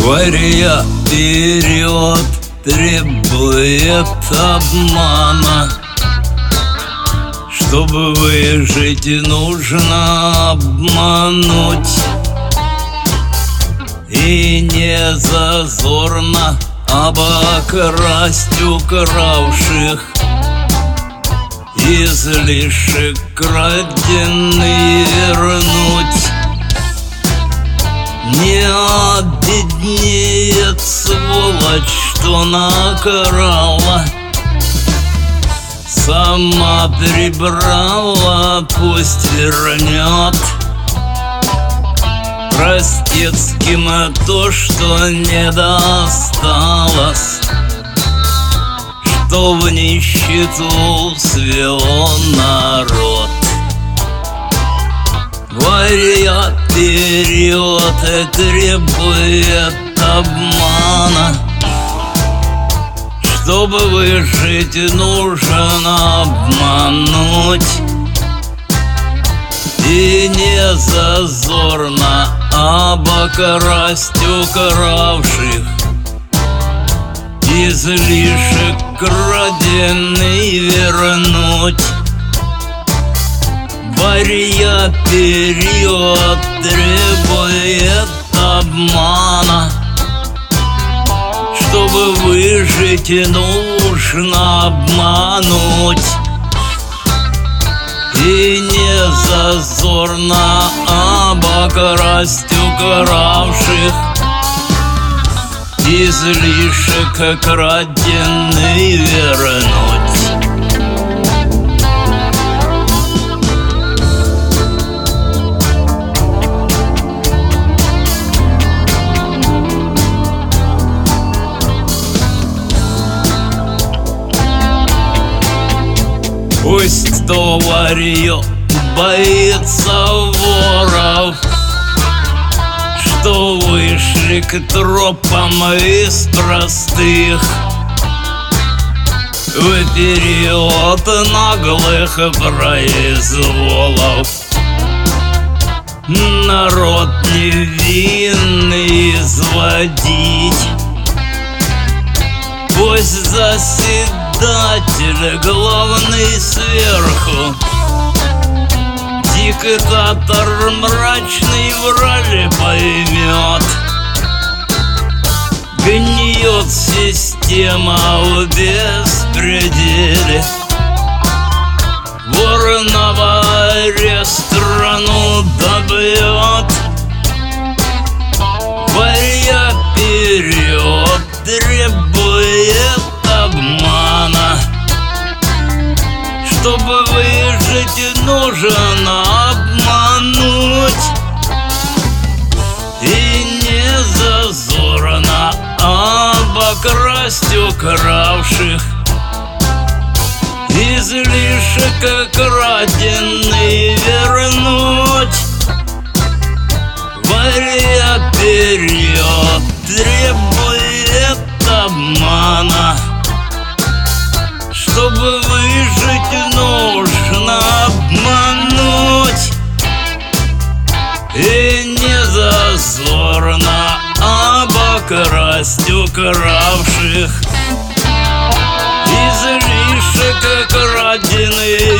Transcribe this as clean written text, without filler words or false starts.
Варья вперед требует обмана. Чтобы выжить, нужно обмануть. И не зазорно обокрасть укравших, излишек краденый вернуть. Не обеднеет сволочь, что накрала, сама прибрала, пусть вернет. Простецким то, что не досталось, что в нищету свело народ. Варья вперед требует обмана. Чтобы выжить, нужно обмануть. И не зазорно обокрасть укравших, излишек краденый вернуть. Варья вперед требует обмана. Чтобы выжить, нужно обмануть. И не зазорно обокрасть укравших, излишек краденый вернуть. Пусть то варьё боится воров, что вышли к тропам из простых, в период наглых произволов. Народ невинный изводить, пусть заседатель главный сверху, диктатор мрачный врали поймет. Гниет система в беспределе, вор на воре страну добьет. Варья вперед требует обмана. Чтобы выжить, нужно обмануть. И не зазорно обокрасть укравших, излишек краденый вернуть. Варья вперед требует обмана. Чтобы выжить, нужно обмануть. И не зазорно обокрасть укравших, излишек краденый